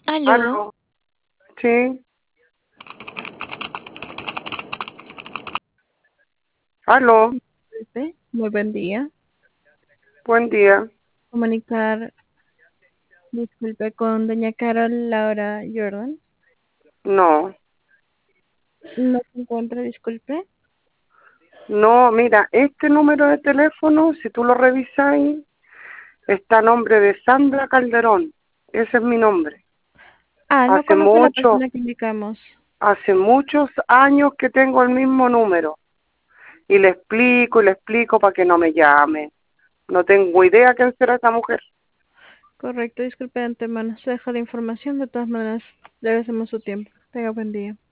Aló, Aló, sí, aló, disculpe, muy buen día. buen día. Comunicar, disculpe, con doña Carol Laura Jordan. No, No se encuentra, disculpe. no, mira, este número de teléfono, si tú lo revisas ahí, está a nombre de Sandra Calderón. Ese es mi nombre. No Hace conoce a la mucho, persona que indicamos. hace muchos años que tengo el mismo número. Y le explico para que no me llame. No tengo idea quién será esa mujer. Correcto, disculpe de antemano. Se deja la información, de todas maneras, le agradecemos su tiempo. Tenga buen día.